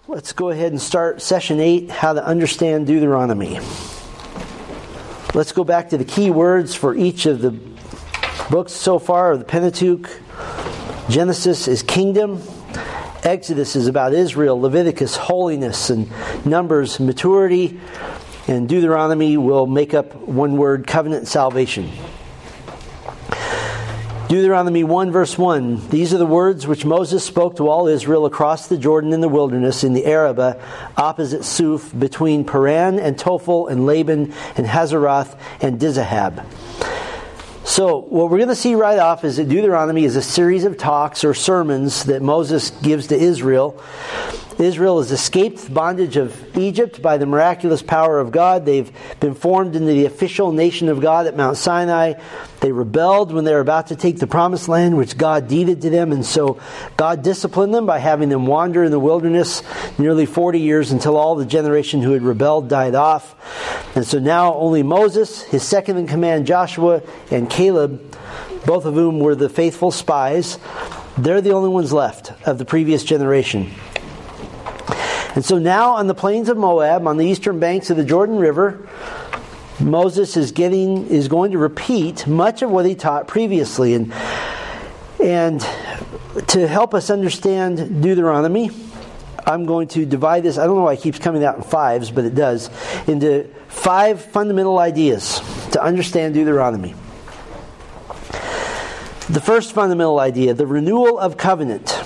Let's go ahead and start session 8, how to understand Deuteronomy. Let's go back to the key words for each of the books so far of the Pentateuch. Genesis is kingdom. Exodus is about Israel. Leviticus, holiness. And Numbers, maturity. And Deuteronomy will make up one word, covenant salvation. Deuteronomy 1 verse 1. These are the words which Moses spoke to all Israel across the Jordan in the wilderness in the Arabah opposite Suf between Paran and Tophel and Laban and Hazeroth and Dizahab. So what we're going to see right off is that Deuteronomy is a series of talks or sermons that Moses gives to Israel. Israel has escaped the bondage of Egypt by the miraculous power of God. They've been formed into the official nation of God at Mount Sinai. They rebelled when they were about to take the promised land, which God deeded to them. And so God disciplined them by having them wander in the wilderness nearly 40 years until all the generation who had rebelled died off. And so now only Moses, his second in command Joshua, and Caleb, both of whom were the faithful spies, they're the only ones left of the previous generation. And so now on the plains of Moab, on the eastern banks of the Jordan River, Moses is going to repeat much of what he taught previously. And to help us understand Deuteronomy, I'm going to divide this, I don't know why it keeps coming out in fives, but it does, into 5 fundamental ideas to understand Deuteronomy. The first fundamental idea, the renewal of covenant.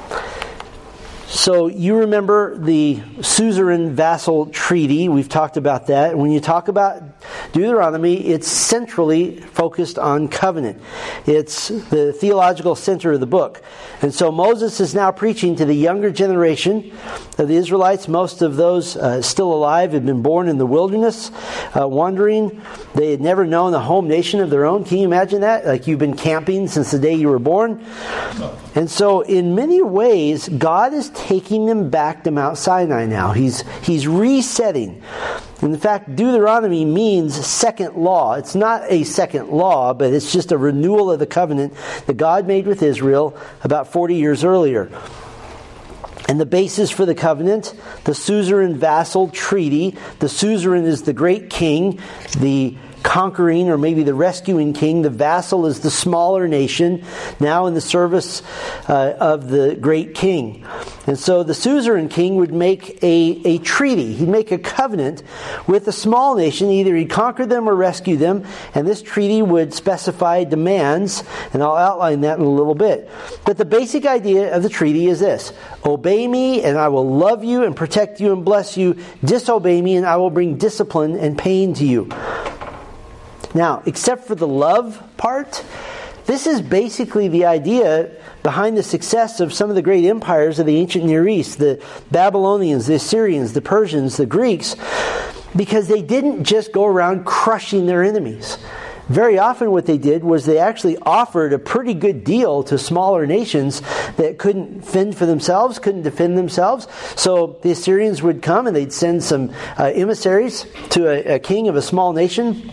So you remember the suzerain vassal treaty. We've talked about that. When you talk about Deuteronomy, it's centrally focused on covenant. It's the theological center of the book. And so Moses is now preaching to the younger generation of the Israelites. Most of those still alive had been born in the wilderness, wandering. They had never known a home nation of their own. Can you imagine that? Like you've been camping since the day you were born. And so in many ways, God is taking them back to Mount Sinai now. He's resetting. In fact, Deuteronomy means second law. It's not a second law, but it's just a renewal of the covenant that God made with Israel about 40 years earlier. And the basis for the covenant, the suzerain vassal treaty. The suzerain is the great king, the conquering or maybe the rescuing king. The vassal is the smaller nation, now in the service of the great king. And so the suzerain king would make a treaty. He'd make a covenant with a small nation. Either he'd conquer them or rescue them. And this treaty would specify demands, and I'll outline that in a little bit. But the basic idea of the treaty is this: obey me and I will love you and protect you and bless you. Disobey me and I will bring discipline and pain to you. Now, except for the love part, this is basically the idea behind the success of some of the great empires of the ancient Near East, the Babylonians, the Assyrians, the Persians, the Greeks, because they didn't just go around crushing their enemies. Very often what they did was they actually offered a pretty good deal to smaller nations that couldn't fend for themselves, couldn't defend themselves. So the Assyrians would come and they'd send some emissaries to a king of a small nation.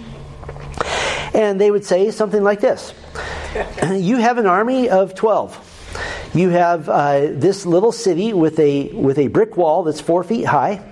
And they would say something like this: you have an army of 12. You have this little city with a brick wall that's 4 feet high.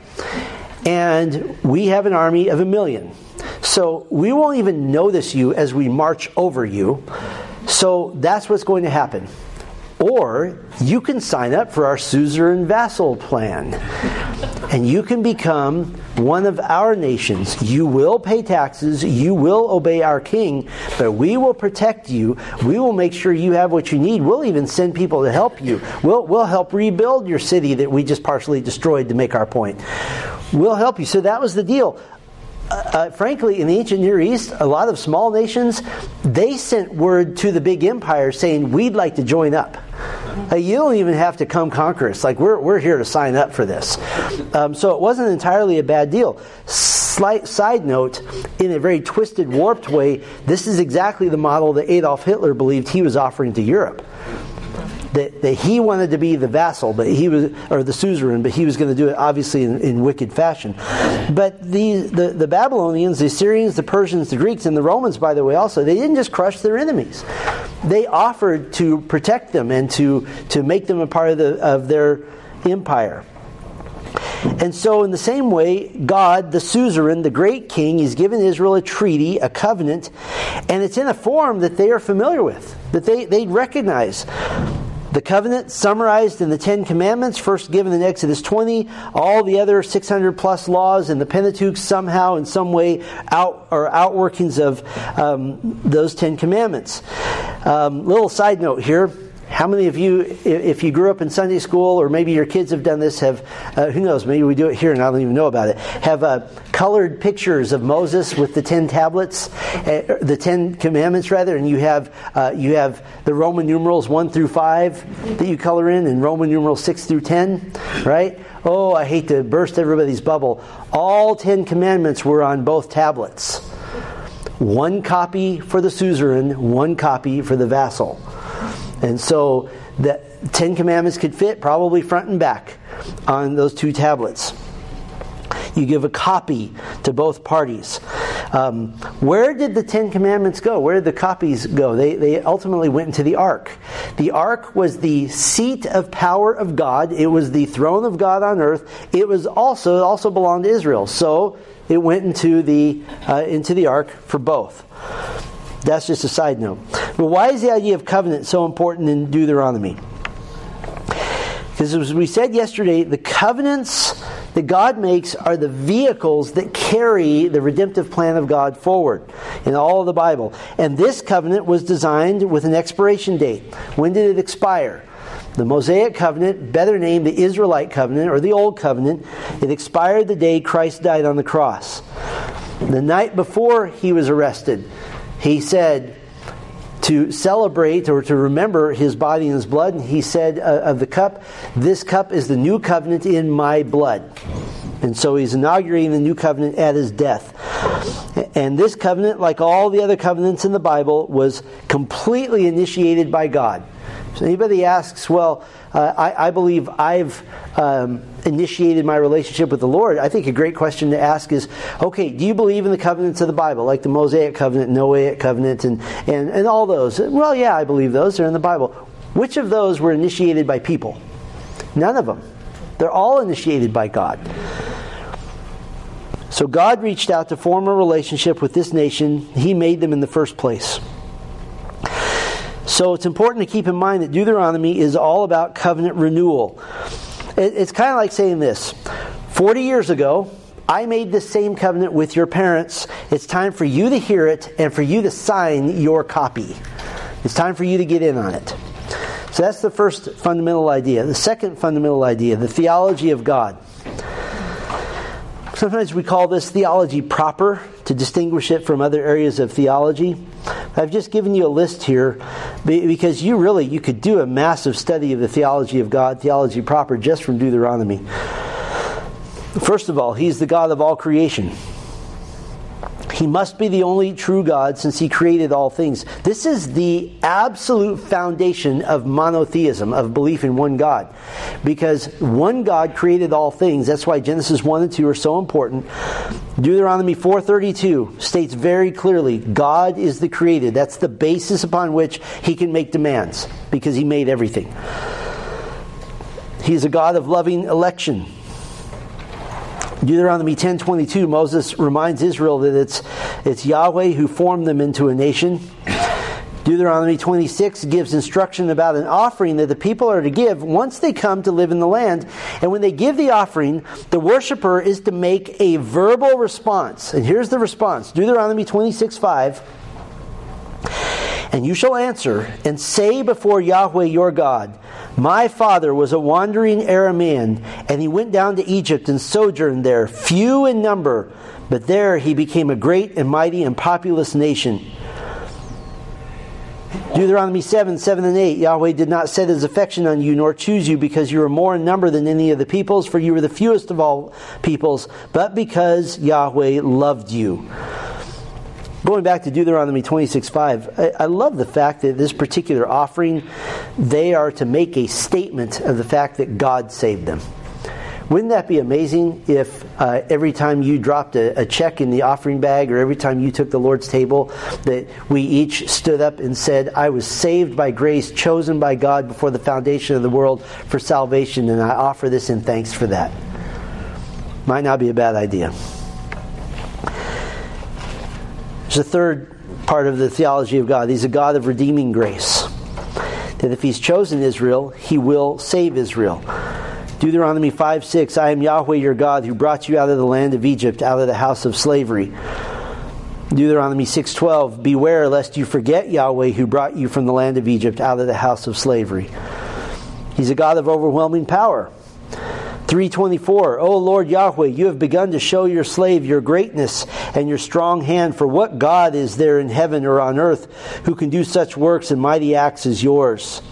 And we have an army of 1 million. So we won't even notice you as we march over you. So that's what's going to happen. Or you can sign up for our suzerain vassal plan. And you can become one of our nations. You will pay taxes. You will obey our king. But we will protect you. We will make sure you have what you need. We'll even send people to help you. We'll help rebuild your city that we just partially destroyed to make our point. We'll help you. So that was the deal. Frankly, in the ancient Near East, a lot of small nations, they sent word to the big empire saying, we'd like to join up. You don't even have to come conquer us. Like, we're here to sign up for this. So it wasn't entirely a bad deal. Slight side note, in a very twisted, warped way, this is exactly the model that Adolf Hitler believed he was offering to Europe. That he wanted to be the vassal, but he was, or the suzerain, but he was going to do it obviously in wicked fashion. But the Babylonians, the Assyrians, the Persians, the Greeks, and the Romans, by the way, also, they didn't just crush their enemies. They offered to protect them and to make them a part of their empire. And so in the same way, God, the suzerain, the great king, he's given Israel a treaty, a covenant, and it's in a form that they are familiar with, that they recognize. The covenant summarized in the Ten Commandments, first given in Exodus 20, all the other 600 plus laws in the Pentateuch somehow in some way outworkings of those 10 Commandments. Little side note here. How many of you, if you grew up in Sunday school, or maybe your kids have done this, have, who knows, maybe we do it here and I don't even know about it, have colored pictures of Moses with the 10 tablets, the 10 Commandments rather, and you have the Roman numerals 1 through 5 that you color in, and Roman numerals 6 through 10, right? Oh, I hate to burst everybody's bubble. All 10 Commandments were on both tablets. One copy for the suzerain, one copy for the vassal. And so the 10 Commandments could fit probably front and back on those two tablets. You give a copy to both parties. Where did the 10 Commandments go? Where did the copies go? They ultimately went into the Ark. The Ark was the seat of power of God. It was the throne of God on earth. It also belonged to Israel. So it went into the Ark for both. That's just a side note. But why is the idea of covenant so important in Deuteronomy? Because as we said yesterday, the covenants that God makes are the vehicles that carry the redemptive plan of God forward in all of the Bible. And this covenant was designed with an expiration date. When did it expire? The Mosaic covenant, better named the Israelite covenant or the Old Covenant, it expired the day Christ died on the cross. The night before he was arrested, he said to celebrate or to remember his body and his blood, and he said of the cup, "This cup is the new covenant in my blood." And so he's inaugurating the new covenant at his death. And this covenant, like all the other covenants in the Bible, was completely initiated by God. So anybody asks, well, I believe I've initiated my relationship with the Lord, I think a great question to ask is, okay, do you believe in the covenants of the Bible, like the Mosaic covenant, Noahic covenant, and all those? Well, yeah, I believe those. They're in the Bible. Which of those were initiated by people? None of them. They're all initiated by God. So God reached out to form a relationship with this nation. He made them in the first place. So it's important to keep in mind that Deuteronomy is all about covenant renewal. It's kind of like saying this: 40 years ago, I made this same covenant with your parents. It's time for you to hear it and for you to sign your copy. It's time for you to get in on it. So that's the first fundamental idea. The second fundamental idea, the theology of God. Sometimes we call this theology proper to distinguish it from other areas of theology. I've just given you a list here because you could do a massive study of the theology of God, theology proper, just from Deuteronomy. First of all, He's the God of all creation. He must be the only true God since He created all things. This is the absolute foundation of monotheism, of belief in one God. Because one God created all things. That's why Genesis 1 and 2 are so important. Deuteronomy 4:32 states very clearly, God is the creator. That's the basis upon which He can make demands, because He made everything. He's a God of loving election. Deuteronomy 10:22, Moses reminds Israel that it's Yahweh who formed them into a nation. Deuteronomy 26 gives instruction about an offering that the people are to give once they come to live in the land. And when they give the offering, the worshiper is to make a verbal response. And here's the response. Deuteronomy 26:5. And you shall answer and say before Yahweh your God, my father was a wandering Aramean, and he went down to Egypt and sojourned there, few in number, but there he became a great and mighty and populous nation. Deuteronomy 7 and 8, Yahweh did not set His affection on you, nor choose you, because you were more in number than any of the peoples, for you were the fewest of all peoples, but because Yahweh loved you. Going back to Deuteronomy 26:5, I love the fact that this particular offering, they are to make a statement of the fact that God saved them. Wouldn't that be amazing if every time you dropped a check in the offering bag, or every time you took the Lord's table, that we each stood up and said, I was saved by grace, chosen by God before the foundation of the world for salvation, and I offer this in thanks for that. Might not be a bad idea. There's a third part of the theology of God. He's a God of redeeming grace. That if He's chosen Israel, He will save Israel. Deuteronomy 5:6, I am Yahweh your God who brought you out of the land of Egypt, out of the house of slavery. Deuteronomy 6:12, beware lest you forget Yahweh who brought you from the land of Egypt, out of the house of slavery. He's a God of overwhelming power. 3:24, O Lord Yahweh, you have begun to show your slave your greatness and your strong hand, for what God is there in heaven or on earth who can do such works and mighty acts as yours?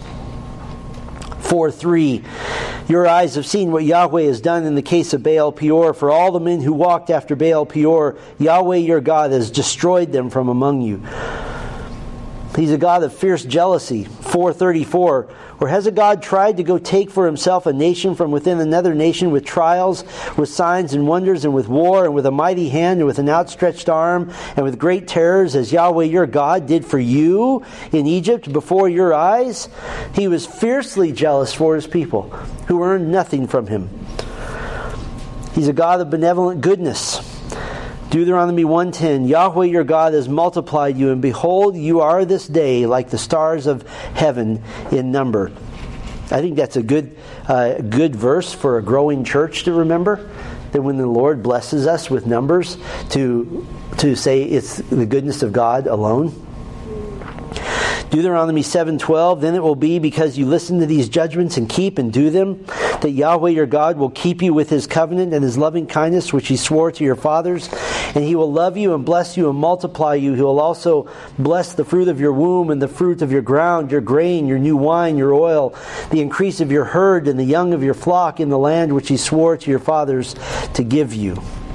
4:3, your eyes have seen what Yahweh has done in the case of Baal Peor. For all the men who walked after Baal Peor, Yahweh your God has destroyed them from among you. He's a God of fierce jealousy. 4:34, or has a God tried to go take for himself a nation from within another nation with trials, with signs and wonders, and with war, and with a mighty hand, and with an outstretched arm, and with great terrors, as Yahweh your God did for you in Egypt before your eyes? He was fiercely jealous for His people, who earned nothing from Him. He's a God of benevolent goodness. Deuteronomy 1:10, Yahweh your God has multiplied you, and behold, you are this day like the stars of heaven in number. I think that's a good verse for a growing church to remember, that when the Lord blesses us with numbers, to say it's the goodness of God alone. Deuteronomy 7:12, then it will be because you listen to these judgments and keep and do them, that Yahweh your God will keep you with His covenant and His loving kindness which He swore to your fathers, and He will love you and bless you and multiply you. He will also bless the fruit of your womb and the fruit of your ground, your grain, your new wine, your oil, the increase of your herd and the young of your flock in the land which He swore to your fathers to give you.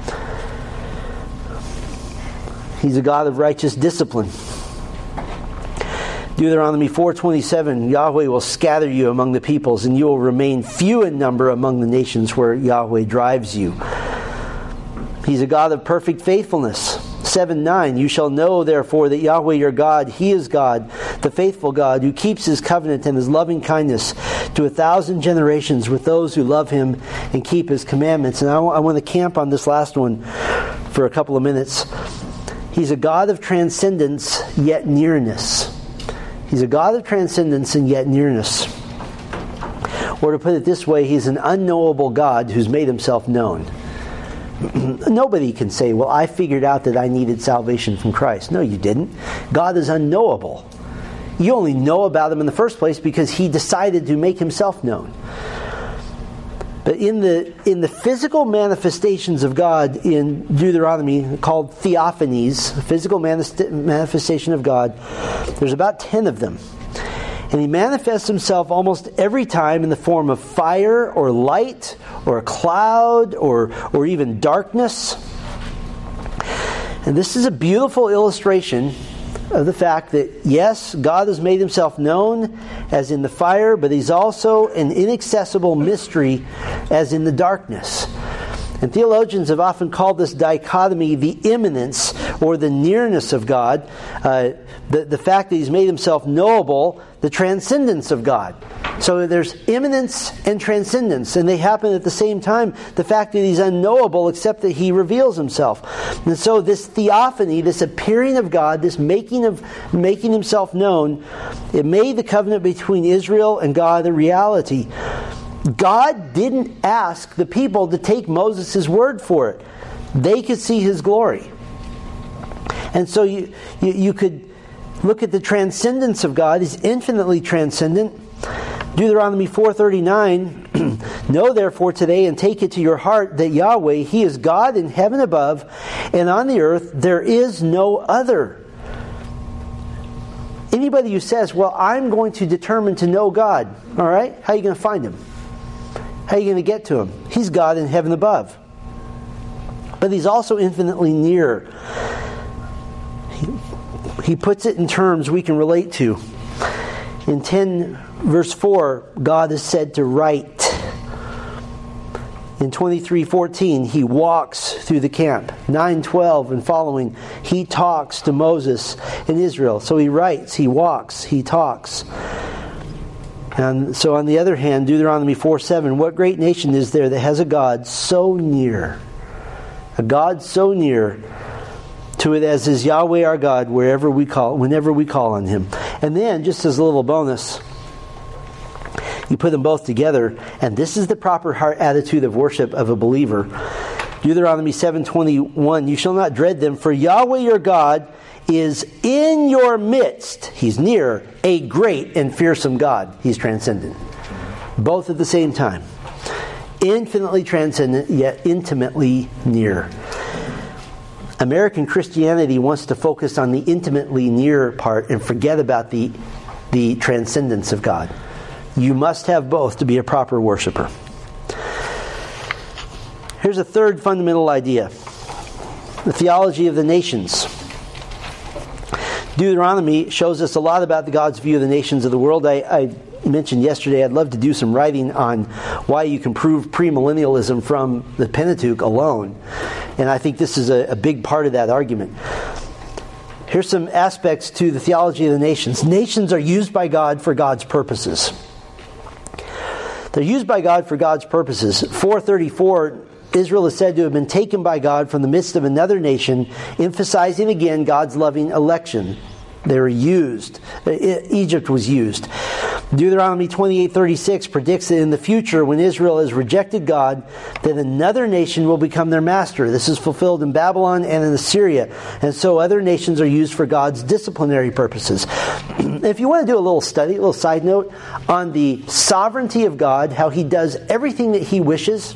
He's a God of righteous discipline. Deuteronomy 4:27, Yahweh will scatter you among the peoples, and you will remain few in number among the nations where Yahweh drives you. He's a God of perfect faithfulness. 7:9, you shall know therefore that Yahweh your God, He is God, the faithful God, who keeps His covenant and His loving kindness to 1,000 generations with those who love Him and keep His commandments. And I want to camp on this last one for a couple of minutes. He's a God of transcendence, yet nearness. He's a God of transcendence and yet nearness. Or to put it this way, He's an unknowable God who's made Himself known. Nobody can say, well, I figured out that I needed salvation from Christ. No, you didn't. God is unknowable. You only know about Him in the first place because He decided to make Himself known. But in the physical manifestations of God in Deuteronomy, called theophanies, physical manifestation of God, there's about 10 of them. And He manifests Himself almost every time in the form of fire or light or a cloud or even darkness. And this is a beautiful illustration of the fact that, yes, God has made Himself known as in the fire, but He's also an inaccessible mystery as in the darkness. And theologians have often called this dichotomy the immanence or the nearness of God, the fact that He's made Himself knowable, the transcendence of God. So there's immanence and transcendence, and they happen at the same time. The fact that He's unknowable except that He reveals Himself. And so this theophany, this appearing of God, this making Himself known, it made the covenant between Israel and God a reality. God didn't ask the people to take Moses' word for it. They could see His glory. And so you could look at the transcendence of God. He's infinitely transcendent. Deuteronomy 4:39, know therefore today and take it to your heart that Yahweh, He is God in heaven above, and on the earth there is no other. Anybody who says, well, I'm going to determine to know God, all right, how are you going to find Him? How are you going to get to Him? He's God in heaven above. But He's also infinitely near. He puts it in terms we can relate to. In 10 verse 4, God is said to write. In 23:14, He walks through the camp. 9:12 and following, He talks to Moses in Israel. So He writes, He walks, He talks. And so on the other hand, Deuteronomy 4:7, what great nation is there that has a God so near? A God so near to it as is Yahweh our God whenever we call on Him. And then, just as a little bonus, you put them both together, and this is the proper heart attitude of worship of a believer. Deuteronomy 7:21, you shall not dread them, for Yahweh your God is in your midst. He's near, a great and fearsome God. He's transcendent. Both at the same time. Infinitely transcendent, yet intimately near. American Christianity wants to focus on the intimately near part and forget about the transcendence of God. You must have both to be a proper worshiper. Here's a third fundamental idea. The theology of the nations. Deuteronomy shows us a lot about God's view of the nations of the world. I mentioned yesterday I'd love to do some writing on why you can prove premillennialism from the Pentateuch alone. And I think this is a big part of that argument. Here's some aspects to the theology of the nations. Nations are used by God for God's purposes. They're used by God for God's purposes. 434, Israel is said to have been taken by God from the midst of another nation, emphasizing again God's loving election. They were used. Egypt was used. Deuteronomy 28:36 predicts that in the future, when Israel has rejected God, that another nation will become their master. This is fulfilled in Babylon and in Assyria. And so other nations are used for God's disciplinary purposes. If you want to do a little study, a little side note, on the sovereignty of God, how He does everything that He wishes.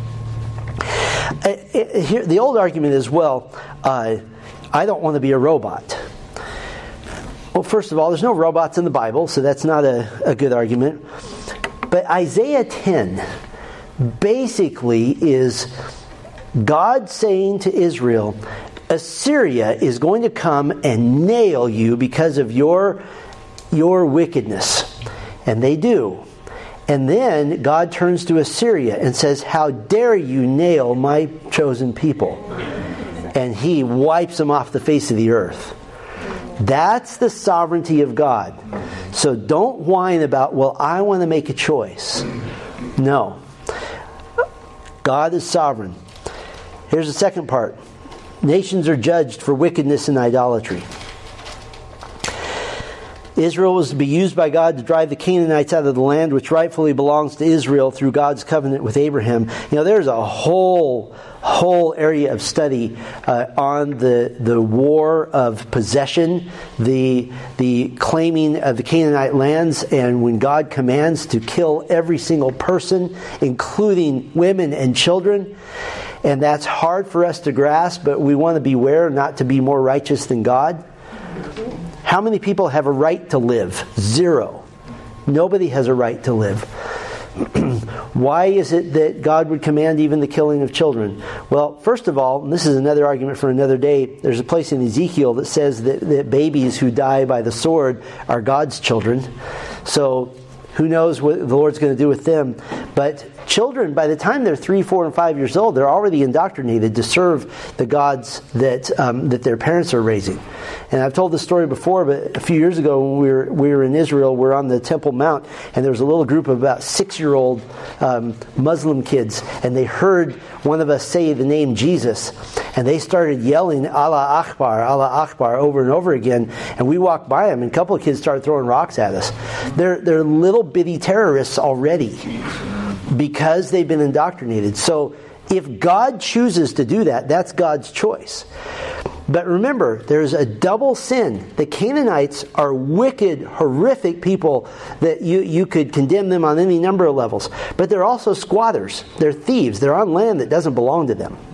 Here, the old argument is, I don't want to be a robot. Well, first of all, there's no robots in the Bible, so that's not a good argument. But Isaiah 10 basically is God saying to Israel, Assyria is going to come and nail you because of your wickedness. And they do. And then God turns to Assyria and says, how dare you nail my chosen people? And He wipes them off the face of the earth. That's the sovereignty of God. So don't whine about, I want to make a choice. No. God is sovereign. Here's the second part. Nations are judged for wickedness and idolatry. Israel was to be used by God to drive the Canaanites out of the land which rightfully belongs to Israel through God's covenant with Abraham. There's a whole area of study on the war of possession, the claiming of the Canaanite lands, and when God commands to kill every single person, including women and children. And that's hard for us to grasp, but we want to beware not to be more righteous than God. How many people have a right to live? 0. Nobody has a right to live. Why is it that God would command even the killing of children? Well, first of all, and this is another argument for another day, there's a place in Ezekiel that says that babies who die by the sword are God's children. So who knows what the Lord's going to do with them. But children, by the time they're 3, 4, and 5 years old, they're already indoctrinated to serve the gods that their parents are raising. And I've told this story before, but a few years ago when we were in Israel, we're on the Temple Mount, and there was a little group of about 6-year-old Muslim kids, and they heard one of us say the name Jesus, and they started yelling Allah Akbar over and over again, and we walked by them, and a couple of kids started throwing rocks at us. They're little bitty terrorists already because they've been indoctrinated. So if God chooses to do that, that's God's choice. But remember, there's a double sin. The Canaanites are wicked, horrific people that you could condemn them on any number of levels. But they're also squatters. They're thieves. They're on land that doesn't belong to them.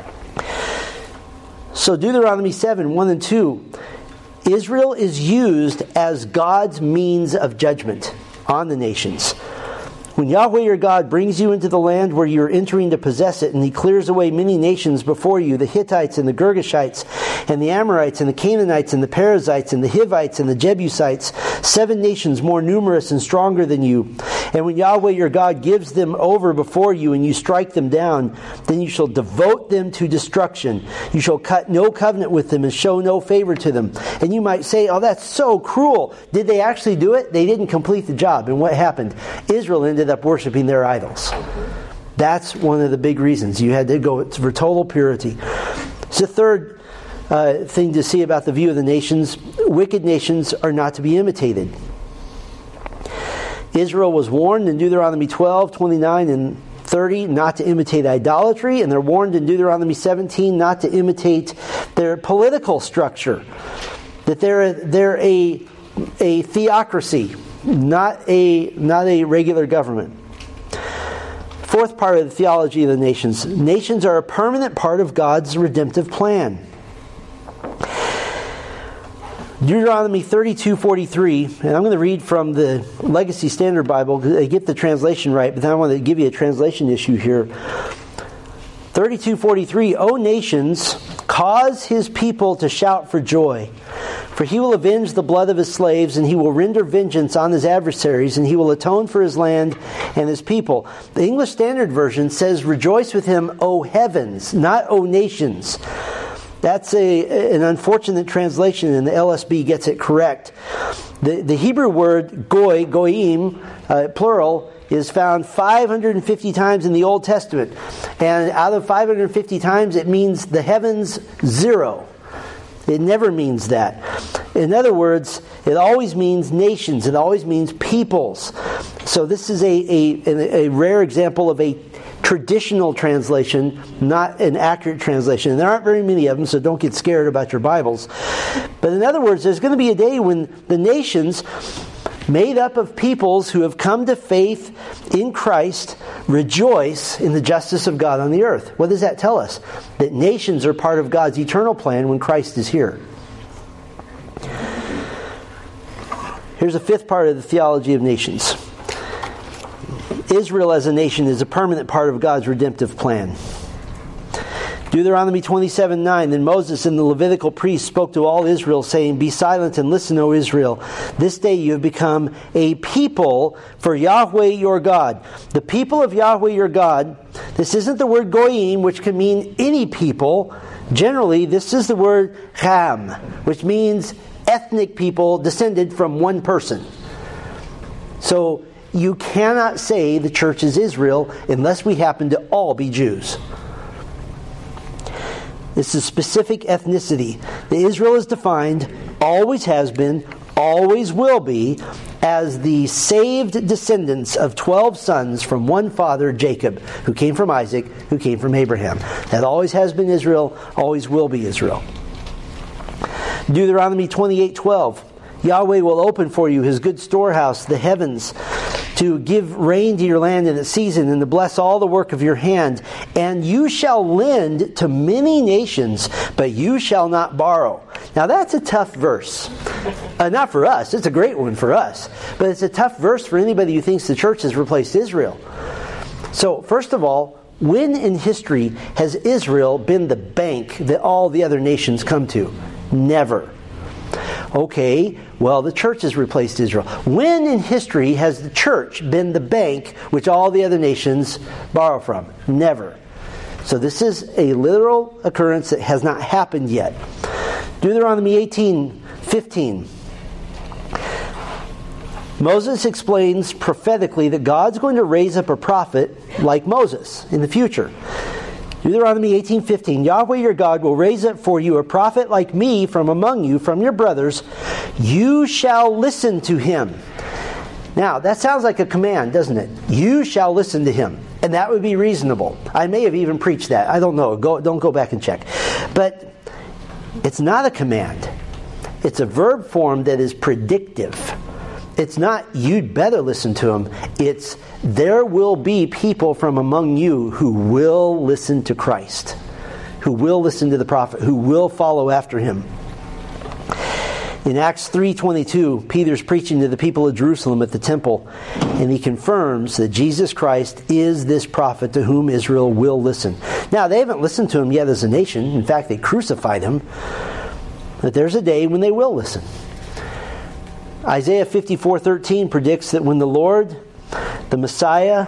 So Deuteronomy 7, 1 and 2, Israel is used as God's means of judgment on the nations. When Yahweh your God brings you into the land where you are entering to possess it, and He clears away many nations before you, the Hittites and the Girgashites, and the Amorites, and the Canaanites, and the Perizzites, and the Hivites, and the Jebusites, 7 nations more numerous and stronger than you. And when Yahweh your God gives them over before you, and you strike them down, then you shall devote them to destruction. You shall cut no covenant with them, and show no favor to them. And you might say, oh, that's so cruel. Did they actually do it? They didn't complete the job. And what happened? Israel ended up worshiping their idols. That's one of the big reasons. You had to go for total purity. It's the third thing to see about the view of the nations. Wicked nations are not to be imitated. Israel was warned in Deuteronomy 12, 29, and 30 not to imitate idolatry, and they're warned in Deuteronomy 17 not to imitate their political structure. That they're a theocracy, not a regular government. Fourth part of the theology of the nations. Nations are a permanent part of God's redemptive plan. Deuteronomy 32:43, and I'm going to read from the Legacy Standard Bible. I get the translation right, but then I want to give you a translation issue here. 32:43, O nations, cause His people to shout for joy. For He will avenge the blood of His slaves, and He will render vengeance on His adversaries, and He will atone for His land and His people. The English Standard Version says, rejoice with Him, O heavens, not O nations. That's an unfortunate translation, and the LSB gets it correct. The Hebrew word goyim, plural, is found 550 times in the Old Testament. And out of 550 times, it means the heavens 0. It never means that. In other words, it always means nations. It always means peoples. So this is a rare example of a traditional translation, not an accurate translation. And there aren't very many of them, so don't get scared about your Bibles. But in other words, there's going to be a day when the nations, made up of peoples who have come to faith in Christ, rejoice in the justice of God on the earth. What does that tell us? That nations are part of God's eternal plan when Christ is here. Here's a fifth part of the theology of nations. Israel as a nation is a permanent part of God's redemptive plan. Deuteronomy 27:9, Then Moses and the Levitical priests spoke to all Israel, saying, Be silent and listen, O Israel. This day you have become a people for Yahweh your God. The people of Yahweh your God, this isn't the word goyim, which can mean any people. Generally, this is the word cham, which means ethnic people descended from one person. So, you cannot say the church is Israel unless we happen to all be Jews. It's a specific ethnicity. The Israel is defined, always has been, always will be, as the saved descendants of 12 sons from one father, Jacob, who came from Isaac, who came from Abraham. That always has been Israel, always will be Israel. Deuteronomy 28:12, Yahweh will open for you His good storehouse, the heavens, to give rain to your land in its season, and to bless all the work of your hand. And you shall lend to many nations, but you shall not borrow. Now that's a tough verse. Not for us. It's a great one for us. But it's a tough verse for anybody who thinks the church has replaced Israel. So, first of all, when in history has Israel been the bank that all the other nations come to? Never. Okay, well, the church has replaced Israel. When in history has the church been the bank which all the other nations borrow from? Never. So this is a literal occurrence that has not happened yet. Deuteronomy 18:15. Moses explains prophetically that God's going to raise up a prophet like Moses in the future. Deuteronomy 18:15, Yahweh your God will raise up for you a prophet like me from among you, from your brothers. You shall listen to him. Now, that sounds like a command, doesn't it? You shall listen to him. And that would be reasonable. I may have even preached that. I don't know. Don't go back and check. But it's not a command. It's a verb form that is predictive. It's not, you'd better listen to him. It's, there will be people from among you who will listen to Christ, who will listen to the prophet, who will follow after him. In Acts 3:22, Peter's preaching to the people of Jerusalem at the temple, and he confirms that Jesus Christ is this prophet to whom Israel will listen. Now, they haven't listened to him yet as a nation. In fact, they crucified him. But there's a day when they will listen. Isaiah 54:13 predicts that when the Lord, the Messiah,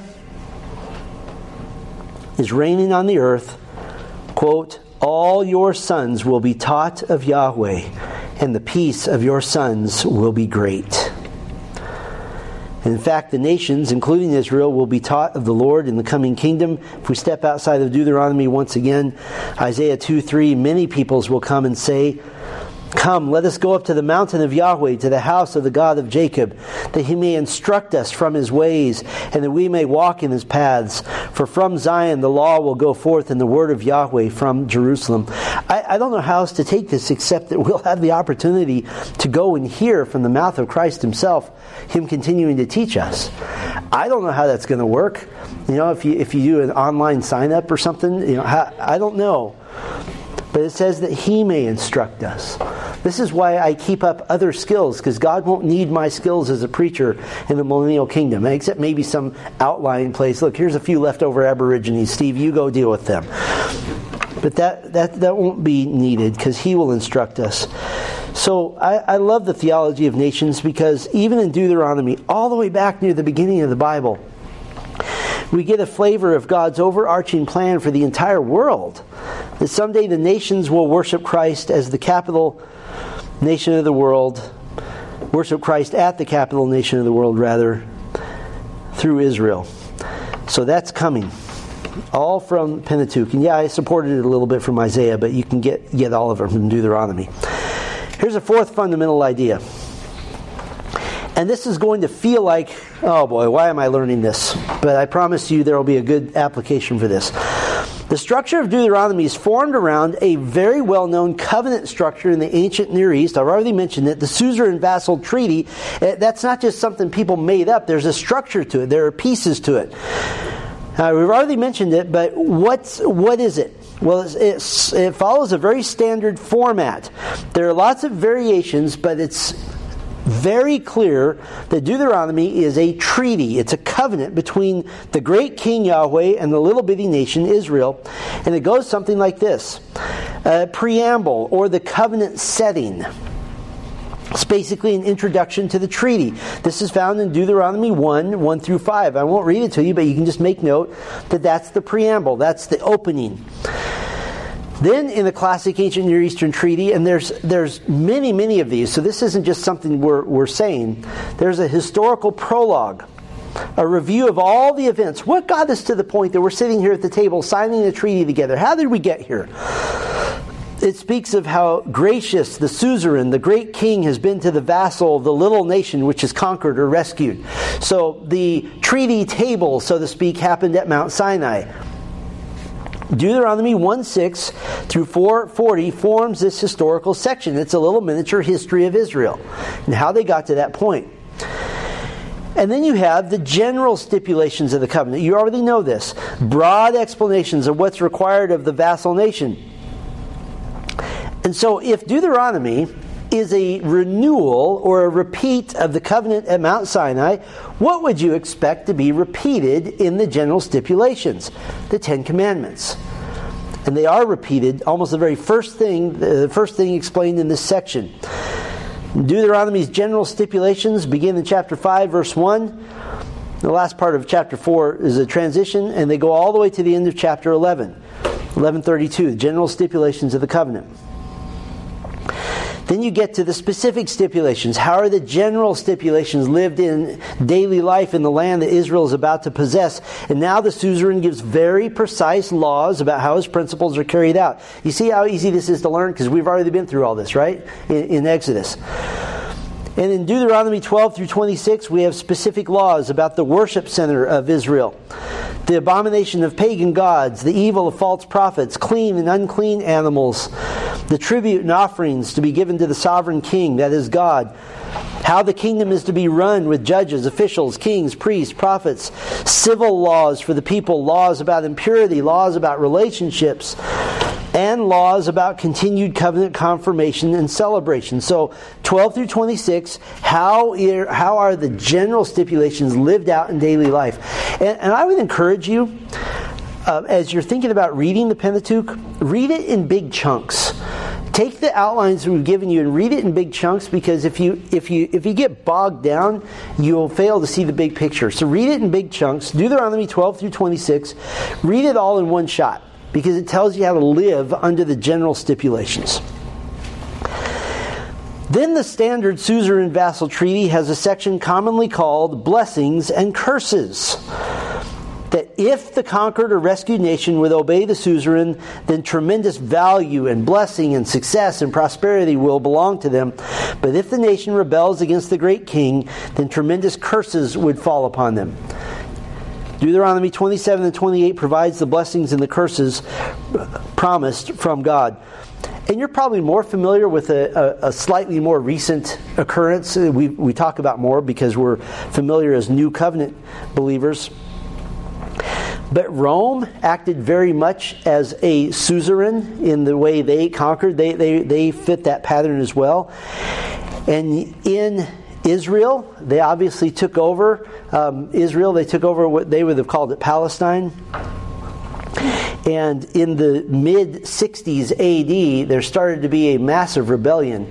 is reigning on the earth, quote, all your sons will be taught of Yahweh, and the peace of your sons will be great. In fact, the nations, including Israel, will be taught of the Lord in the coming kingdom. If we step outside of Deuteronomy once again, Isaiah 2:3, many peoples will come and say, come, let us go up to the mountain of Yahweh, to the house of the God of Jacob, that he may instruct us from his ways, and that we may walk in his paths. For from Zion the law will go forth, and the word of Yahweh from Jerusalem. I don't know how else to take this except that we'll have the opportunity to go and hear from the mouth of Christ himself, him continuing to teach us. I don't know how that's going to work. If you do an online sign up or something, I don't know. But it says that he may instruct us. This is why I keep up other skills, because God won't need my skills as a preacher in the millennial kingdom, except maybe some outlying place. Look, here's a few leftover Aborigines. Steve, you go deal with them. But that won't be needed, because he will instruct us. So I love the theology of nations, because even in Deuteronomy, all the way back near the beginning of the Bible, we get a flavor of God's overarching plan for the entire world. That someday the nations will worship Christ as the capital nation of the world, worship Christ at the capital nation of the world, rather, through Israel. So that's coming. All from Pentateuch. And yeah, I supported it a little bit from Isaiah, but you can get all of it from Deuteronomy. Here's a fourth fundamental idea. And this is going to feel like, oh boy, why am I learning this? But I promise you there will be a good application for this. The structure of Deuteronomy is formed around a very well-known covenant structure in the ancient Near East. I've already mentioned it, the Suzerain Vassal Treaty. That's not just something people made up. There's a structure to it. There are pieces to it. We've already mentioned it, but what is it? Well, it follows a very standard format. There are lots of variations, but it's very clear that Deuteronomy is a treaty. It's a covenant between the great King Yahweh and the little bitty nation Israel. And it goes something like this. A preamble, or the covenant setting. It's basically an introduction to the treaty. This is found in Deuteronomy 1 through 5. I won't read it to you, but you can just make note that that's the preamble. That's the opening. Then in the classic ancient Near Eastern treaty, and there's many of these, so this isn't just something we're saying. There's a historical prologue, a review of all the events. What got us to the point that we're sitting here at the table signing a treaty together? How did we get here? It speaks of how gracious the suzerain, the great king, has been to the vassal, the little nation which is conquered or rescued. So the treaty table, so to speak, happened at Mount Sinai. Deuteronomy 1:6 through 4:40 forms this historical section. It's a little miniature history of Israel and how they got to that point. And then you have the general stipulations of the covenant. You already know this. Broad explanations of what's required of the vassal nation. And so if Deuteronomy is a renewal or a repeat of the covenant at Mount Sinai, what would you expect to be repeated in the general stipulations? The Ten Commandments. And they are repeated, almost the first thing explained in this section. Deuteronomy's general stipulations begin in chapter 5, verse 1. The last part of chapter 4 is a transition, and they go all the way to the end of chapter 11. 11:32, the general stipulations of the covenant. Then you get to the specific stipulations. How are the general stipulations lived in daily life in the land that Israel is about to possess? And now the suzerain gives very precise laws about how his principles are carried out. You see how easy this is to learn? Because we've already been through all this, right? In Exodus. And in Deuteronomy 12 through 26, we have specific laws about the worship center of Israel. The abomination of pagan gods, the evil of false prophets, clean and unclean animals, the tribute and offerings to be given to the sovereign king, that is God, how the kingdom is to be run with judges, officials, kings, priests, prophets, civil laws for the people, laws about impurity, laws about relationships, and laws about continued covenant confirmation and celebration. So 12 through 26, how are the general stipulations lived out in daily life? And I would encourage you, as you're thinking about reading the Pentateuch, read it in big chunks. Take the outlines we've given you and read it in big chunks, because if you get bogged down, you'll fail to see the big picture. So read it in big chunks. Deuteronomy 12 through 26. Read it all in one shot, because it tells you how to live under the general stipulations. Then the standard suzerain vassal treaty has a section commonly called blessings and curses. That if the conquered or rescued nation would obey the suzerain, then tremendous value and blessing and success and prosperity will belong to them. But if the nation rebels against the great king, then tremendous curses would fall upon them. Deuteronomy 27 and 28 provides the blessings and the curses promised from God. And you're probably more familiar with a slightly more recent occurrence. We talk about more because we're familiar as New Covenant believers. But Rome acted very much as a suzerain in the way they conquered. They fit that pattern as well. And in Israel, they obviously took over They took over what they would have called it Palestine. And in the mid-60s AD, there started to be a massive rebellion.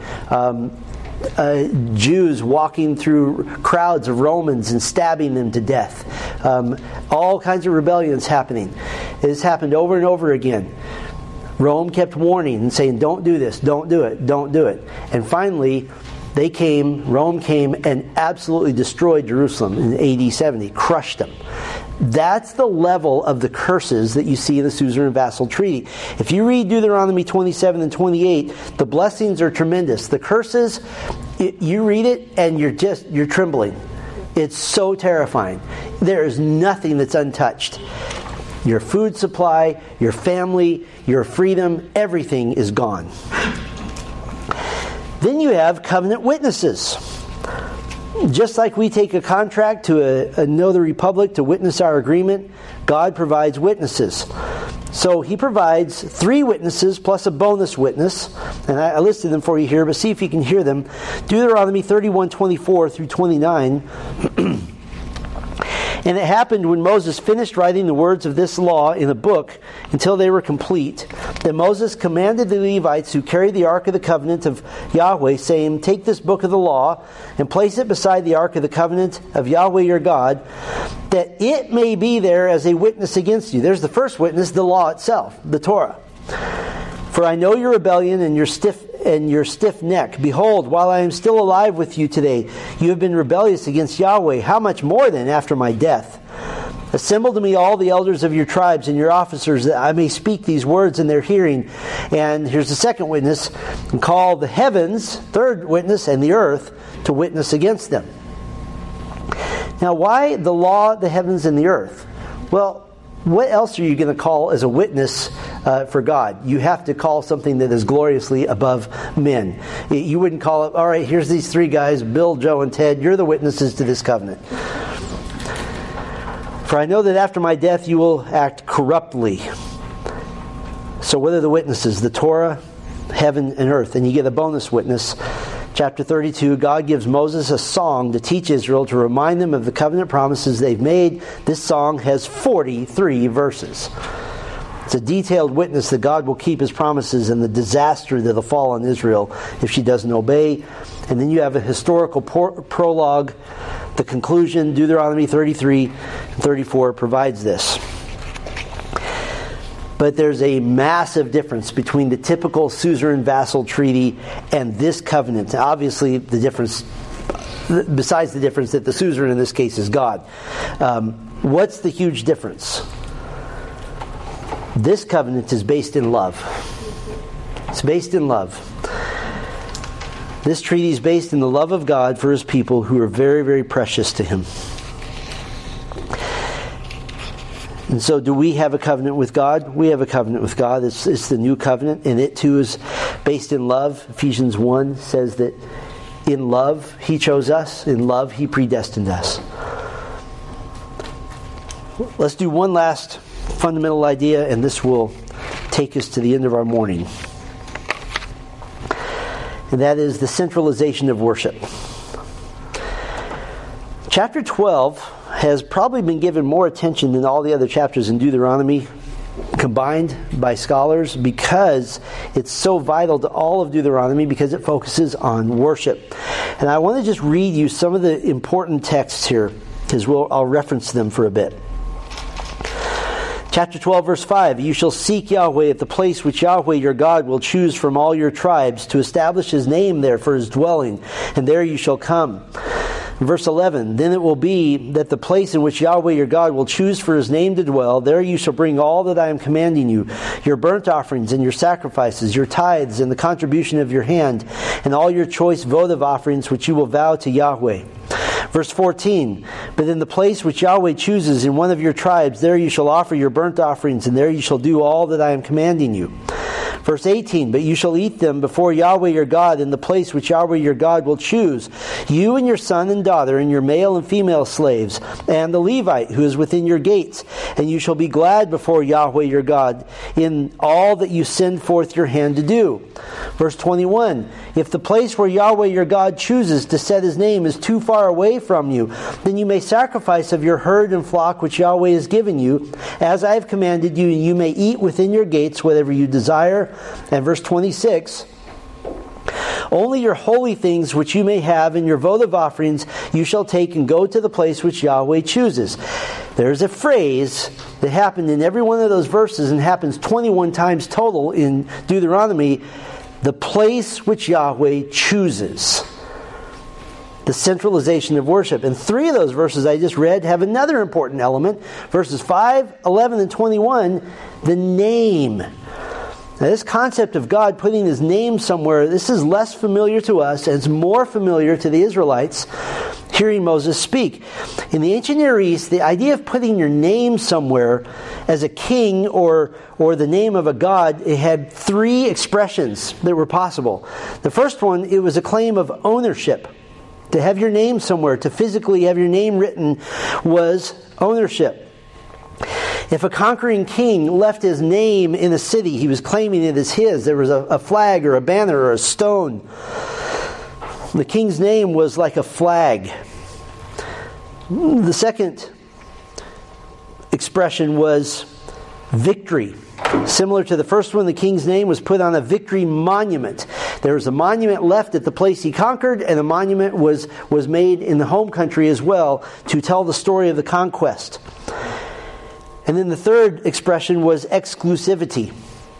Jews walking through crowds of Romans and stabbing them to death. All kinds of rebellions happening. It has happened over and over again. Rome kept warning and saying, don't do this, don't do it, don't do it. And finally, Rome came and absolutely destroyed Jerusalem in AD 70, crushed them. That's the level of the curses that you see in the suzerain vassal treaty. If you read Deuteronomy 27 and 28, the blessings are tremendous. The curses, you read it and you're trembling. It's so terrifying. There is nothing that's untouched. Your food supply, your family, your freedom, everything is gone. Then you have covenant witnesses. Just like we take a contract to another republic to witness our agreement, God provides witnesses. So He provides 3 witnesses plus a bonus witness. And I listed them for you here, but see if you can hear them. Deuteronomy 31:24 through 29. And it happened when Moses finished writing the words of this law in a book until they were complete, that Moses commanded the Levites who carried the Ark of the Covenant of Yahweh, saying, take this book of the law and place it beside the Ark of the Covenant of Yahweh your God, that it may be there as a witness against you. There's the first witness, the law itself, the Torah. For I know your rebellion and your stiff neck. Behold, while I am still alive with you today, you have been rebellious against Yahweh. How much more then after my death? Assemble to me all the elders of your tribes and your officers, that I may speak these words in their hearing. And here's the second witness. And call the heavens, third witness, and the earth to witness against them. Now, why the law, the heavens, and the earth? Well, what else are you going to call as a witness for God? You have to call something that is gloriously above men. You wouldn't call it, all right, here's these 3 guys, Bill, Joe, and Ted. You're the witnesses to this covenant. For I know that after my death you will act corruptly. So what are the witnesses? The Torah, heaven, and earth. And you get a bonus witness. Chapter 32, God gives Moses a song to teach Israel, to remind them of the covenant promises they've made. This song has 43 verses. It's a detailed witness that God will keep His promises and the disaster that will fall on Israel if she doesn't obey. And then you have a historical prologue. The conclusion, Deuteronomy 33 and 34, provides this. But there's a massive difference between the typical suzerain vassal treaty and this covenant. Obviously, the difference, besides the difference that the suzerain in this case is God. What's the huge difference? This covenant is based in love. It's based in love. This treaty is based in the love of God for His people who are very, very precious to Him. And so do we have a covenant with God? We have a covenant with God. It's the new covenant, and it too is based in love. Ephesians 1 says that in love He chose us, in love He predestined us. Let's do one last fundamental idea, and this will take take us to the end of our morning. And that is the centralization of worship. Chapter 12 has probably been given more attention than all the other chapters in Deuteronomy combined by scholars because it's so vital to all of Deuteronomy because it focuses on worship. And I want to just read you some of the important texts here because I'll reference them for a bit. Chapter 12, verse 5, you shall seek Yahweh at the place which Yahweh your God will choose from all your tribes to establish His name there for His dwelling, and there you shall come. Verse 11, then it will be that the place in which Yahweh your God will choose for His name to dwell, there you shall bring all that I am commanding you, your burnt offerings and your sacrifices, your tithes and the contribution of your hand, and all your choice votive offerings which you will vow to Yahweh. Verse 14, but in the place which Yahweh chooses in one of your tribes, there you shall offer your burnt offerings, and there you shall do all that I am commanding you. Verse 18, but you shall eat them before Yahweh your God in the place which Yahweh your God will choose, you and your son and daughter and your male and female slaves, and the Levite who is within your gates. And you shall be glad before Yahweh your God in all that you send forth your hand to do. Verse 21, if the place where Yahweh your God chooses to set His name is too far away from you, then you may sacrifice of your herd and flock which Yahweh has given you, as I have commanded you, and you may eat within your gates whatever you desire. And verse 26, only your holy things which you may have in your votive offerings you shall take and go to the place which Yahweh chooses. There's a phrase that happened in every one of those verses and happens 21 times total in Deuteronomy. The place which Yahweh chooses. The centralization of worship. And 3 of those verses I just read have another important element. Verses 5, 11, and 21, the name. Now, this concept of God putting His name somewhere, this is less familiar to us, and it's more familiar to the Israelites hearing Moses speak. In the ancient Near East, the idea of putting your name somewhere as a king or the name of a god, it had 3 expressions that were possible. The first one, it was a claim of ownership. To have your name somewhere, to physically have your name written, was ownership. If a conquering king left his name in a city, he was claiming it as his. There was a flag or a banner or a stone. The king's name was like a flag. The second expression was victory. Similar to the first one, the king's name was put on a victory monument. There was a monument left at the place he conquered, and a monument was made in the home country as well to tell the story of the conquest. And then the third expression was exclusivity.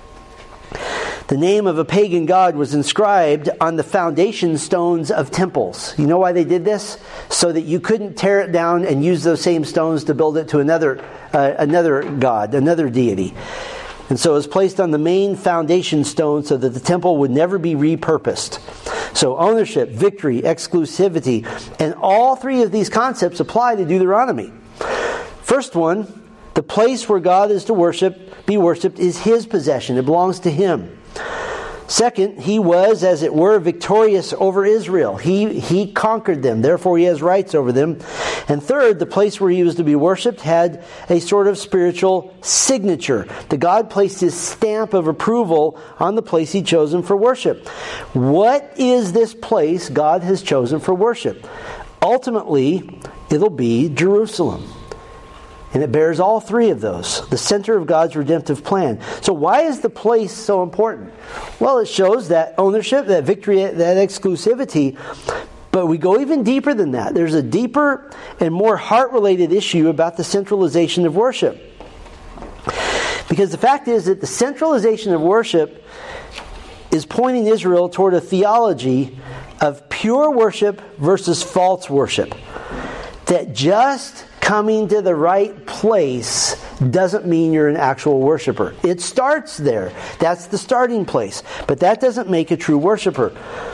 The name of a pagan god was inscribed on the foundation stones of temples. You know why they did this? So that you couldn't tear it down and use those same stones to build it to another god, another deity. And so it was placed on the main foundation stone so that the temple would never be repurposed. So ownership, victory, exclusivity, and all 3 of these concepts apply to Deuteronomy. First one, the place where God is to be worshipped is His possession. It belongs to Him. Second, He was, as it were, victorious over Israel. He conquered them, therefore He has rights over them. And third, the place where He was to be worshipped had a sort of spiritual signature. The God placed His stamp of approval on the place He'd chosen for worship. What is this place God has chosen for worship? Ultimately, it'll be Jerusalem. And it bears all 3 of those, the center of God's redemptive plan. So why is the place so important? Well, it shows that ownership, that victory, that exclusivity. But we go even deeper than that. There's a deeper and more heart-related issue about the centralization of worship. Because the fact is that the centralization of worship is pointing Israel toward a theology of pure worship versus false worship. That just coming to the right place doesn't mean you're an actual worshiper. It starts there. That's the starting place. But that doesn't make a true worshiper.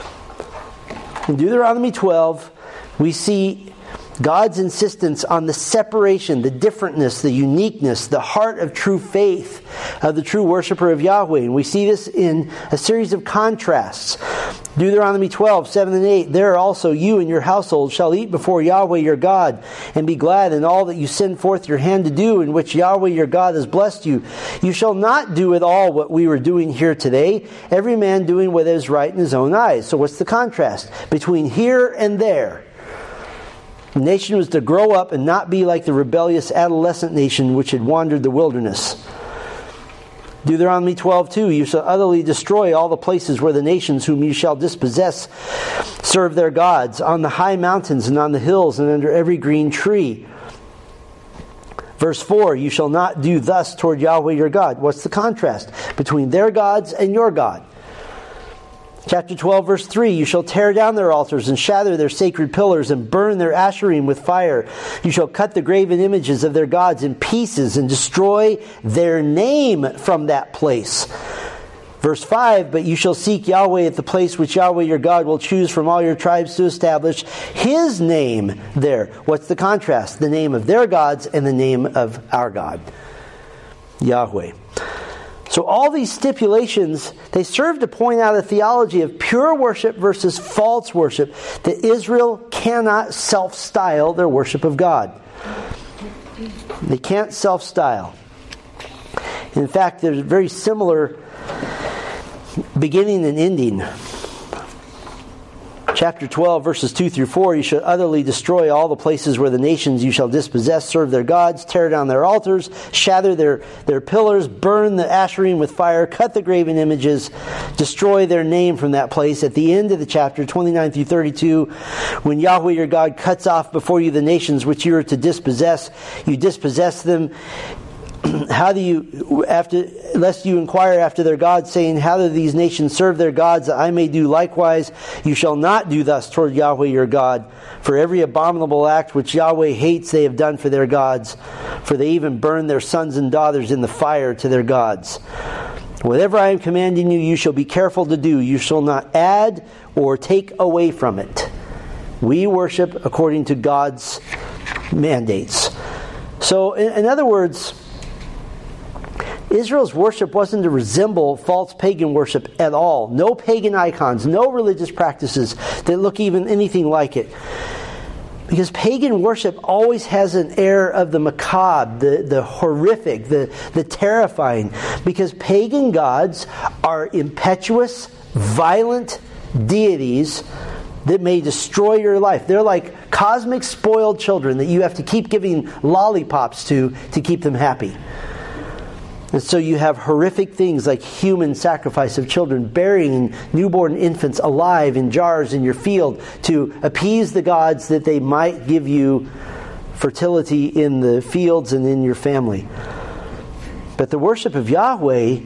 In Deuteronomy 12, we see God's insistence on the separation, the differentness, the uniqueness, the heart of true faith of the true worshiper of Yahweh. And we see this in a series of contrasts. Deuteronomy 12, 7 and 8. There also you and your household shall eat before Yahweh your God, and be glad in all that you send forth your hand to do, in which Yahweh your God has blessed you. You shall not do at all what we were doing here today, every man doing what is right in his own eyes. So what's the contrast between here and there? The nation was to grow up and not be like the rebellious adolescent nation which had wandered the wilderness. Deuteronomy 12:2, you shall utterly destroy all the places where the nations whom you shall dispossess serve their gods, on the high mountains and on the hills and under every green tree. Verse 4, you shall not do thus toward Yahweh your God. What's the contrast between their gods and your God? Chapter 12, verse 3, you shall tear down their altars and shatter their sacred pillars and burn their asherim with fire. You shall cut the graven images of their gods in pieces and destroy their name from that place. Verse 5, but you shall seek Yahweh at the place which Yahweh your God will choose from all your tribes to establish His name there. What's the contrast? The name of their gods and the name of our God, Yahweh. So all these stipulations, they serve to point out a theology of pure worship versus false worship, that Israel cannot self-style their worship of God. They can't self-style. In fact, there's a very similar beginning and ending. Chapter 12, verses 2 through 4, you shall utterly destroy all the places where the nations you shall dispossess serve their gods, tear down their altars, shatter their pillars, burn the asherim with fire, cut the graven images, destroy their name from that place. At the end of the chapter, 29 through 32, when Yahweh your God cuts off before you the nations which you are to dispossess, you dispossess them. How do you, lest you inquire after their gods, saying, how do these nations serve their gods, that I may do likewise? You shall not do thus toward Yahweh your God. For every abominable act which Yahweh hates they have done for their gods. For they even burn their sons and daughters in the fire to their gods. Whatever I am commanding you, you shall be careful to do. You shall not add or take away from it. We worship according to God's mandates. So, in other words, Israel's worship wasn't to resemble false pagan worship at all. No pagan icons, no religious practices that look even anything like it. Because pagan worship always has an air of the macabre, the horrific, the terrifying. Because pagan gods are impetuous, violent deities that may destroy your life. They're like cosmic spoiled children that you have to keep giving lollipops to keep them happy. And so you have horrific things like human sacrifice of children, burying newborn infants alive in jars in your field to appease the gods that they might give you fertility in the fields and in your family. But the worship of Yahweh,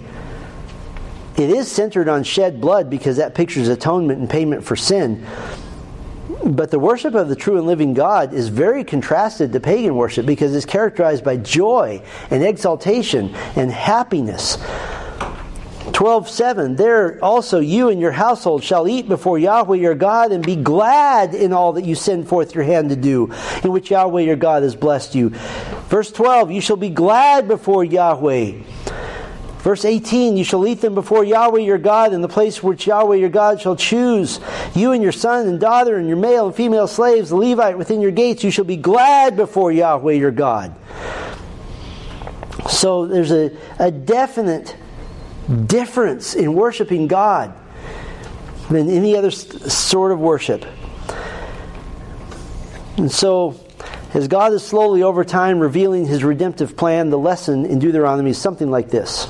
it is centered on shed blood because that pictures atonement and payment for sin. But the worship of the true and living God is very contrasted to pagan worship because it's characterized by joy and exaltation and happiness. 12:7, there also you and your household shall eat before Yahweh your God and be glad in all that you send forth your hand to do, in which Yahweh your God has blessed you. Verse 12, you shall be glad before Yahweh. Verse 18, you shall eat them before Yahweh your God in the place which Yahweh your God shall choose. You and your son and daughter and your male and female slaves, the Levite within your gates, you shall be glad before Yahweh your God. So there's a definite difference in worshiping God than any other sort of worship. And so, as God is slowly over time revealing His redemptive plan, the lesson in Deuteronomy is something like this.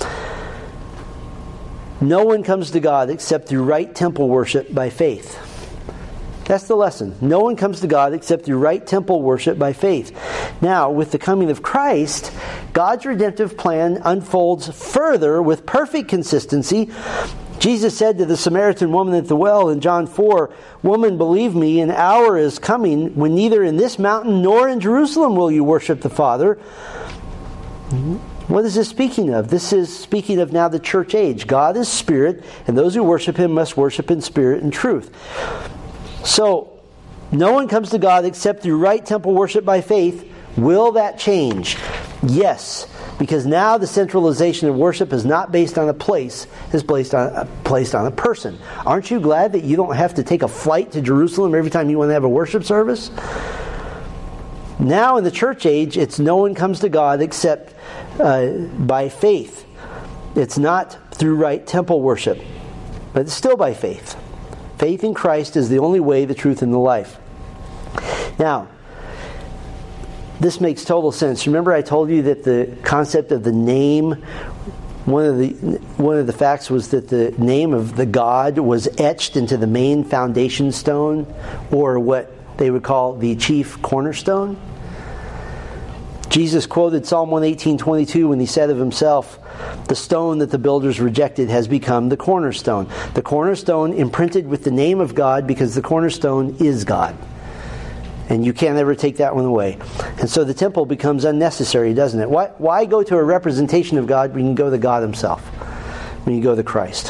No one comes to God except through right temple worship by faith. That's the lesson. No one comes to God except through right temple worship by faith. Now, with the coming of Christ, God's redemptive plan unfolds further with perfect consistency. Jesus said to the Samaritan woman at the well in John 4, "Woman, believe me, an hour is coming when neither in this mountain nor in Jerusalem will you worship the Father." What is this speaking of? This is speaking of now the church age. God is spirit, and those who worship Him must worship in spirit and truth. So, no one comes to God except through right temple worship by faith. Will that change? Yes. Because now the centralization of worship is not based on a place, it's placed on a person. Aren't you glad that you don't have to take a flight to Jerusalem every time you want to have a worship service? Now in the church age, it's no one comes to God except by faith. It's not through right temple worship, but it's still by faith. Faith in Christ is the only way, the truth, and the life. Now, this makes total sense. Remember I told you that the concept of the name, one of the facts was that the name of the God was etched into the main foundation stone, or what they would call the chief cornerstone. Jesus quoted Psalm 118:22 when he said of himself, "The stone that the builders rejected has become the cornerstone." The cornerstone imprinted with the name of God, because the cornerstone is God. And you can't ever take that one away. And so the temple becomes unnecessary, doesn't it? Why go to a representation of God when you can go to God himself? When you go to Christ.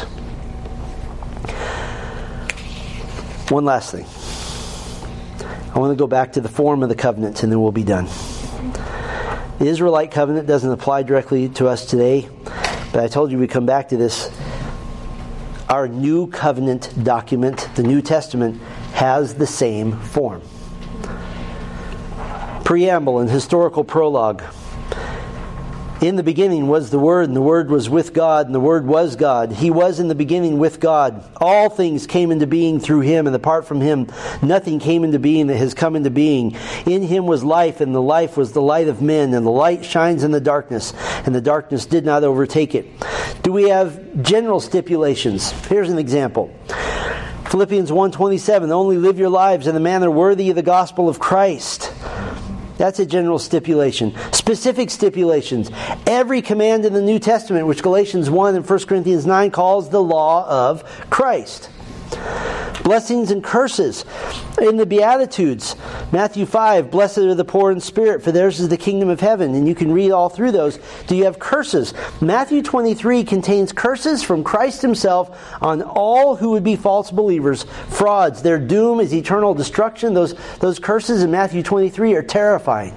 One last thing. I want to go back to the form of the covenant, and then we'll be done. The Israelite covenant doesn't apply directly to us today, but I told you we'd come back to this. Our new covenant document, the New Testament, has the same form. Preamble and historical prologue. In the beginning was the Word, and the Word was with God, and the Word was God. He was in the beginning with God. All things came into being through Him, and apart from Him, nothing came into being that has come into being. In Him was life, and the life was the light of men, and the light shines in the darkness, and the darkness did not overtake it. Do we have general stipulations? Here's an example. Philippians 1:27, only live your lives in a manner worthy of the gospel of Christ. That's a general stipulation. Specific stipulations. Every command in the New Testament, which Galatians 1 and 1 Corinthians 9 calls the law of Christ. Blessings and curses. In the Beatitudes, Matthew 5, blessed are the poor in spirit, for theirs is the kingdom of heaven. And you can read all through those. Do you have curses? Matthew 23 contains curses from Christ himself on all who would be false believers, frauds. Their doom is eternal destruction. Those curses in Matthew 23 are terrifying.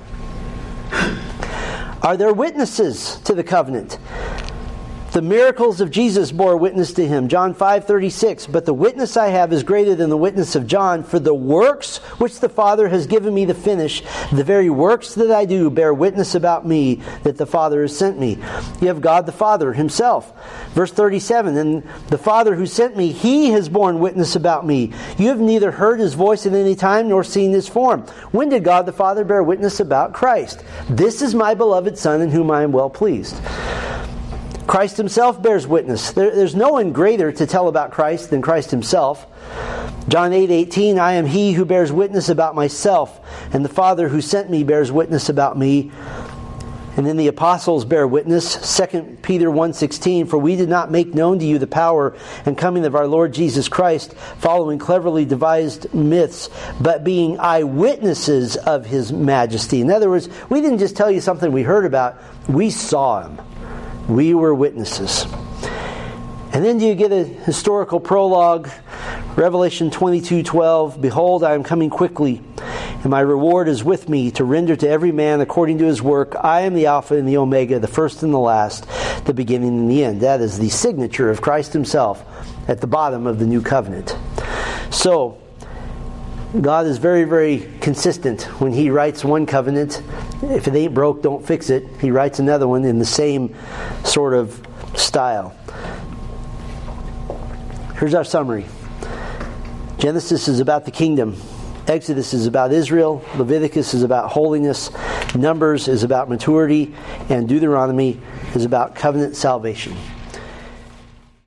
Are there witnesses to the covenant? The miracles of Jesus bore witness to him. John 5:36. But the witness I have is greater than the witness of John, for the works which the Father has given me to finish, the very works that I do bear witness about me, that the Father has sent me. You have God the Father himself. Verse 37. And the Father who sent me, he has borne witness about me. You have neither heard his voice at any time nor seen his form. When did God the Father bear witness about Christ? This is my beloved Son in whom I am well pleased. Christ himself bears witness. There's no one greater to tell about Christ than Christ himself. John 8:18, I am he who bears witness about myself, and the Father who sent me bears witness about me. And then the apostles bear witness. 2 Peter 1:16, for we did not make known to you the power and coming of our Lord Jesus Christ, following cleverly devised myths, but being eyewitnesses of his majesty. In other words, we didn't just tell you something we heard about, we saw him. We were witnesses. And then do you get a historical prologue? Revelation 22:12, behold, I am coming quickly, and my reward is with me to render to every man according to his work. I am the Alpha and the Omega, the first and the last, the beginning and the end. That is the signature of Christ himself at the bottom of the new covenant. So, God is very, very consistent when he writes one covenant. If it ain't broke, don't fix it. He writes another one in the same sort of style. Here's our summary. Genesis is about the kingdom. Exodus is about Israel. Leviticus is about holiness. Numbers is about maturity. And Deuteronomy is about covenant salvation.